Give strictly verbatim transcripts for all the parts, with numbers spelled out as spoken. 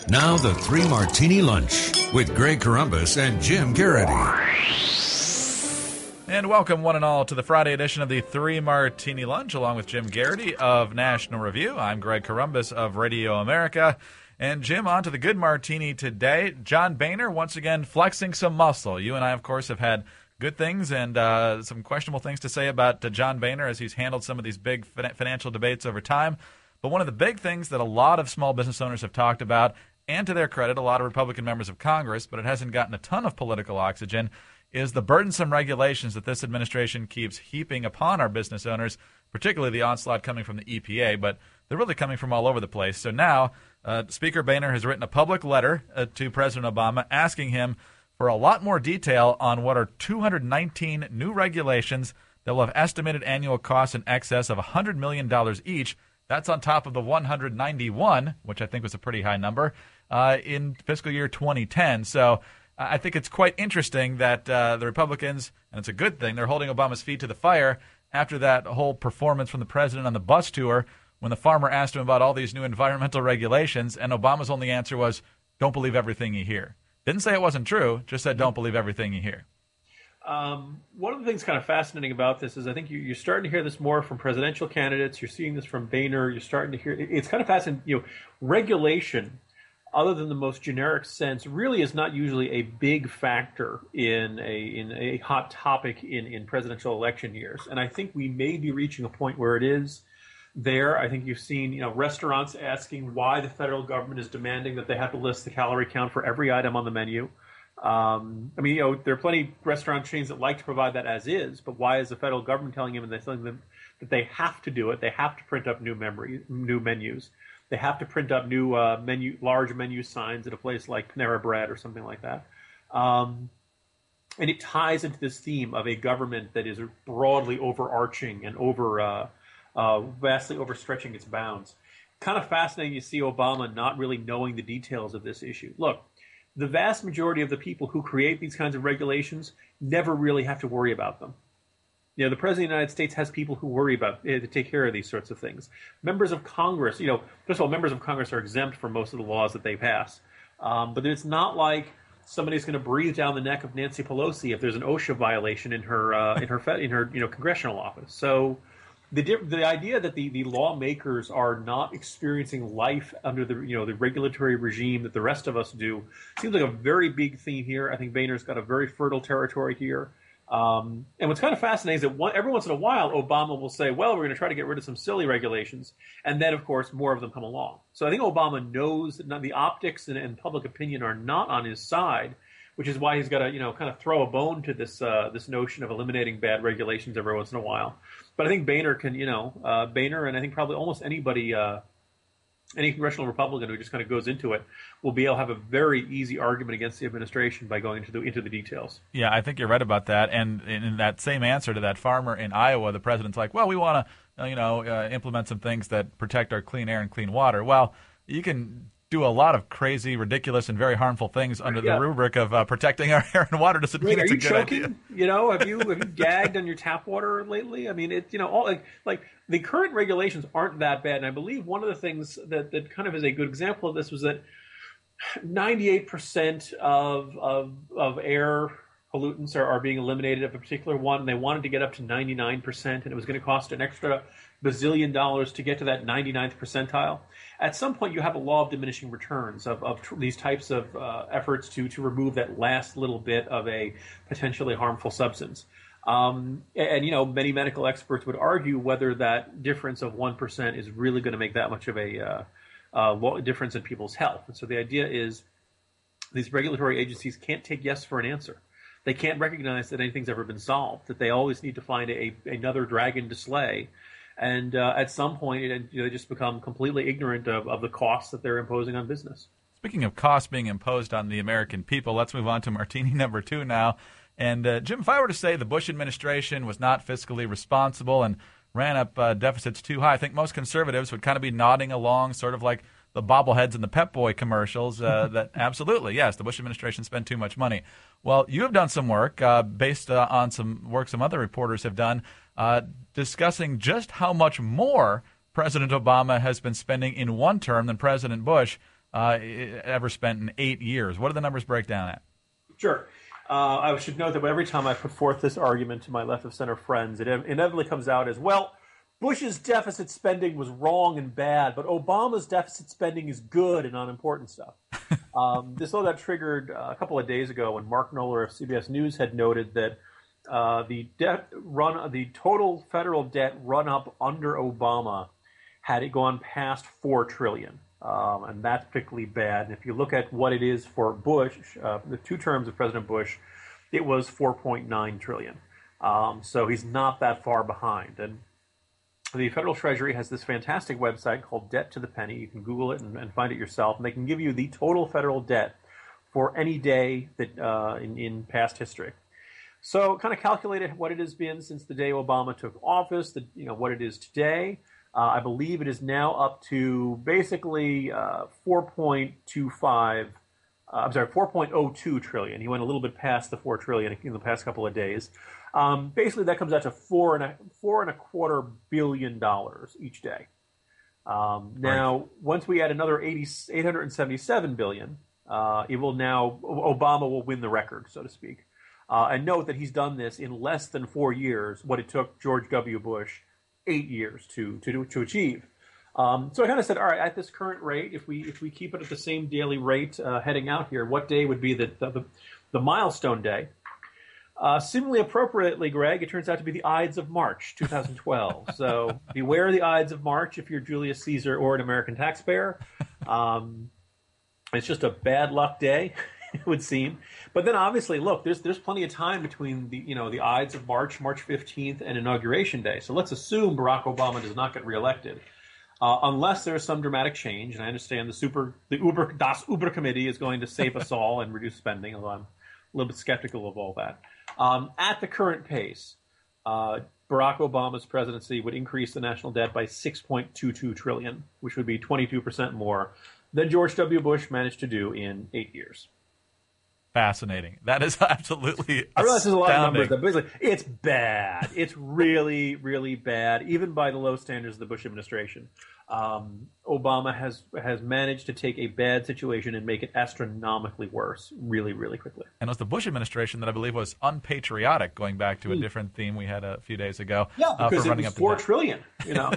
Now the Three Martini Lunch with Greg Corombos and Jim Garrity. And welcome one and all to the Friday edition of the Three Martini Lunch, along with Jim Garrity of National Review. I'm Greg Corombos of Radio America. And Jim, on to the good martini today. John Boehner once again flexing some muscle. You and I, of course, have had good things and uh, some questionable things to say about uh, John Boehner as he's handled some of these big fin- financial debates over time. But one of the big things that a lot of small business owners have talked about, and to their credit, a lot of Republican members of Congress, but it hasn't gotten a ton of political oxygen, is the burdensome regulations that this administration keeps heaping upon our business owners, particularly the onslaught coming from the E P A, but they're really coming from all over the place. So now uh, Speaker Boehner has written a public letter uh, to President Obama asking him for a lot more detail on what are two hundred nineteen new regulations that will have estimated annual costs in excess of one hundred million dollars each. That's on top of the one hundred ninety-one, which I think was a pretty high number, uh, in fiscal year twenty ten. So uh, I think it's quite interesting that uh, the Republicans, and it's a good thing, they're holding Obama's feet to the fire after that whole performance from the president on the bus tour when the farmer asked him about all these new environmental regulations, and Obama's only answer was, don't believe everything you hear. Didn't say it wasn't true, just said don't believe everything you hear. Um, one of the things kind of fascinating about this is I think you, you're starting to hear this more from presidential candidates. You're seeing this from Boehner. You're starting to hear it, it's kind of fascinating. You know, regulation, other than the most generic sense, really is not usually a big factor in a in a hot topic in, in presidential election years. And I think we may be reaching a point where it is there. I think you've seen you know restaurants asking why the federal government is demanding that they have to list the calorie count for every item on the menu. Um, I mean, you know, there are plenty of restaurant chains that like to provide that as is, but why is the federal government telling them and they're telling them that they have to do it? They have to print up new memory, new menus. They have to print up new uh, menu, large menu signs at a place like Panera Bread or something like that. Um, and it ties into this theme of a government that is broadly overarching and over, uh, uh, vastly overstretching its bounds. Kind of fascinating to see Obama not really knowing the details of this issue. Look, the vast majority of the people who create these kinds of regulations never really have to worry about them. You know, the President of the United States has people who worry about, uh, to take care of these sorts of things. Members of Congress, you know, first of all, members of Congress are exempt from most of the laws that they pass. Um, but it's not like somebody's going to breathe down the neck of Nancy Pelosi if there's an OSHA violation in her, uh, in her, in her, you know, congressional office. So the the idea that the, the lawmakers are not experiencing life under the you know the regulatory regime that the rest of us do seems like a very big theme here. I think Boehner's got a very fertile territory here. Um, and what's kind of fascinating is that one, every once in a while, Obama will say, well, we're going to try to get rid of some silly regulations. And then, of course, more of them come along. So I think Obama knows that the optics and, and public opinion are not on his side, which is why he's got to, you know, kind of throw a bone to this uh, this notion of eliminating bad regulations every once in a while. But I think Boehner can, you know, uh, Boehner and I think probably almost anybody, uh, any congressional Republican who just kind of goes into it will be able to have a very easy argument against the administration by going into the into the details. Yeah, I think you're right about that. And in that same answer to that farmer in Iowa, the president's like, well, we want to, uh, you know, uh, implement some things that protect our clean air and clean water. Well, you can do a lot of crazy, ridiculous, and very harmful things under yeah. the rubric of uh, protecting our air and water. Doesn't mean Wait, it's are a you good choking? idea. You know, have you have you gagged on your tap water lately? I mean, it you know, all like like the current regulations aren't that bad. And I believe one of the things that, that kind of is a good example of this was that ninety-eight percent of of of air pollutants are, are being eliminated of a particular one. And they wanted to get up to ninety-nine percent, and it was going to cost an extra bazillion dollars to get to that ninety-ninth percentile. At some point, you have a law of diminishing returns of, of tr- these types of uh, efforts to to remove that last little bit of a potentially harmful substance. Um, and, and, you know, many medical experts would argue whether that difference of one percent is really going to make that much of a uh, uh, difference in people's health. And so the idea is these regulatory agencies can't take yes for an answer. They can't recognize that anything's ever been solved, that they always need to find a, another dragon to slay. And uh, at some point, it, you know, they just become completely ignorant of, of the costs that they're imposing on business. Speaking of costs being imposed on the American people, let's move on to martini number two now. And, uh, Jim, if I were to say the Bush administration was not fiscally responsible and ran up uh, deficits too high, I think most conservatives would kind of be nodding along, sort of like the bobbleheads in the Pep Boy commercials, uh, that absolutely, yes, the Bush administration spent too much money. Well, you have done some work uh, based uh, on some work some other reporters have done uh, discussing just how much more President Obama has been spending in one term than President Bush. uh, ever spent in eight years. What do the numbers break down at? Sure. Uh, I should note that every time I put forth this argument to my left-of-center friends, it inevitably comes out as, well, Bush's deficit spending was wrong and bad, but Obama's deficit spending is good and on important stuff. um, this all got triggered uh, a couple of days ago when Mark Knoller of C B S News had noted that uh, the debt run, the total federal debt run up under Obama had it gone past four trillion dollars. Um, and that's particularly bad. And if you look at what it is for Bush, uh, the two terms of President Bush, it was four point nine trillion dollars. Um, so he's not that far behind. And the Federal Treasury has this fantastic website called Debt to the Penny. You can Google it and, and find it yourself. And they can give you the total federal debt for any day that uh, in, in past history. So kind of calculated what it has been since the day Obama took office, the, you know, what it is today. Uh, I believe it is now up to basically uh, four point two five. Uh, I'm sorry, four point oh two trillion. He went a little bit past the four trillion in the past couple of days. Um, basically, that comes out to four and a four and a quarter billion dollars each day. Um, now, right. Once we add another eighty, eight hundred seventy-seven billion, uh, it will now Obama will win the record, so to speak. Uh, and note that he's done this in less than four years. What it took George W. Bush eight years to to to achieve. Um, so I kind of said, all right, at this current rate, if we if we keep it at the same daily rate uh, heading out here, what day would be the the, the milestone day? Uh, similarly, appropriately, Greg, it turns out to be the Ides of March, two thousand twelve. So beware the Ides of March if you're Julius Caesar or an American taxpayer. Um, it's just a bad luck day, it would seem. But then, obviously, look, there's there's plenty of time between the you know the Ides of March, March fifteenth, and Inauguration Day. So let's assume Barack Obama does not get reelected, uh, unless there's some dramatic change. And I understand the super the Uber Das Uber Committee is going to save us all and reduce spending, although I'm a little bit skeptical of all that. Um, at the current pace, uh, Barack Obama's presidency would increase the national debt by six point two two trillion dollars, which would be twenty-two percent more than George W. Bush managed to do in eight years. Fascinating. That is absolutely I realize there's a lot of numbers, astounding. but basically, it's bad. It's really, really bad, even by the low standards of the Bush administration. Um, Obama has has managed to take a bad situation and make it astronomically worse really, really quickly. And it was the Bush administration that I believe was unpatriotic, going back to a mm. different theme we had a few days ago. Yeah, because uh, for it running was up four trillion, you know.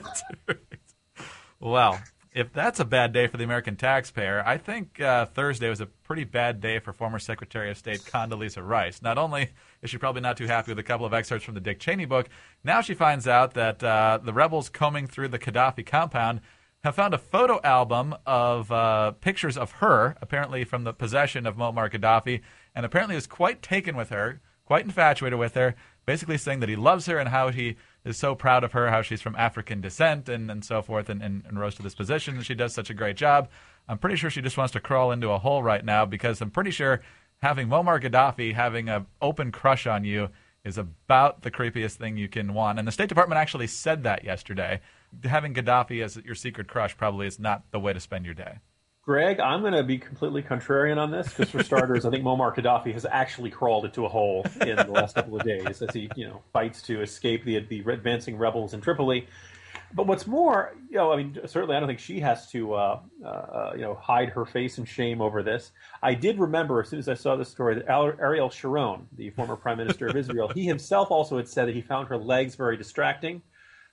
Well, if that's a bad day for the American taxpayer, I think uh, Thursday was a pretty bad day for former Secretary of State Condoleezza Rice. Not only is she probably not too happy with a couple of excerpts from the Dick Cheney book, now she finds out that uh, the rebels combing through the Gaddafi compound have found a photo album of uh, pictures of her, apparently from the possession of Muammar Gaddafi, and apparently is quite taken with her, quite infatuated with her, basically saying that he loves her and how he is so proud of her, how she's from African descent and, and so forth, and, and, and rose to this position, and she does such a great job. I'm pretty sure she just wants to crawl into a hole right now, because I'm pretty sure having Muammar Gaddafi having an open crush on you is about the creepiest thing you can want. And the State Department actually said that yesterday. Having Gaddafi as your secret crush probably is not the way to spend your day. Greg, I'm going to be completely contrarian on this, because for starters, I think Muammar Gaddafi has actually crawled into a hole in the last couple of days as he, you know, fights to escape the the advancing rebels in Tripoli. But what's more, you know, I mean, certainly I don't think she has to, uh, uh, you know, hide her face in shame over this. I did remember as soon as I saw this story that Ariel Sharon, the former prime minister of Israel, he himself also had said that he found her legs very distracting.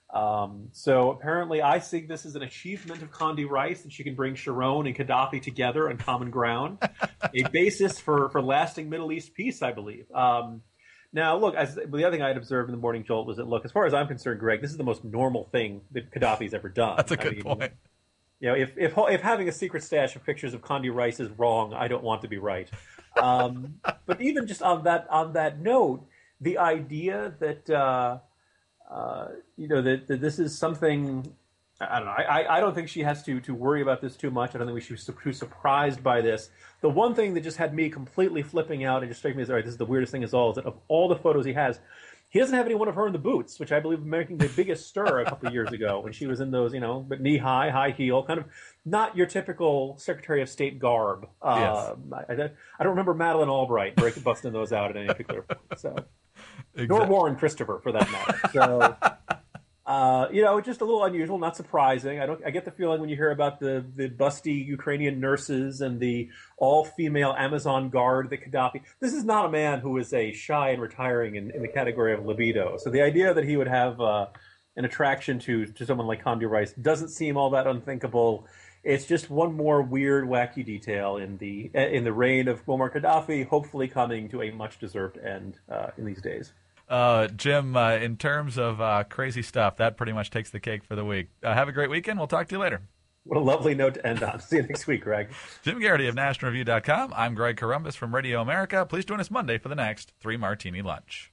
Um, so apparently I see this as an achievement of Condi Rice, that she can bring Sharon and Gaddafi together on common ground, a basis for, for lasting Middle East peace, I believe. Um, now, look, as, the other thing I had observed in the Morning Jolt was that, look, as far as I'm concerned, Greg, this is the most normal thing that Gaddafi's ever done. That's a good I mean, point. You know, if, if if having a secret stash of pictures of Condi Rice is wrong, I don't want to be right. Um, but even just on that on that note, the idea that uh, uh, you know that, that this is something, I don't know. I, I don't think she has to to worry about this too much. I don't think we should be too surprised by this. The one thing that just had me completely flipping out and just striking me as, all right, this is the weirdest thing as all, is that of all the photos he has, he doesn't have any one of her in the boots, which I believe was making the biggest stir a couple of years ago when she was in those, you know, but knee high, high heel, kind of not your typical Secretary of State garb. Uh, yes. I, I, I don't remember Madeleine Albright breaking busting those out at any particular point. So, Exactly. nor Warren Christopher for that matter. So. Uh, you know, just a little unusual, not surprising. I don't. I get the feeling when you hear about the the busty Ukrainian nurses and the all-female Amazon guard that Gaddafi. This is not a man who is a shy and retiring in, in the category of libido. So the idea that he would have uh, an attraction to to someone like Condi Rice doesn't seem all that unthinkable. It's just one more weird, wacky detail in the in the reign of Muammar Gaddafi, hopefully coming to a much-deserved end uh, in these days. Uh, Jim, uh, in terms of uh, crazy stuff, that pretty much takes the cake for the week. Uh, have a great weekend. We'll talk to you later. What a lovely note to end on. See you next week, Greg. Jim Garrity of National Review dot com. I'm Greg Corombos from Radio America. Please join us Monday for the next Three Martini Lunch.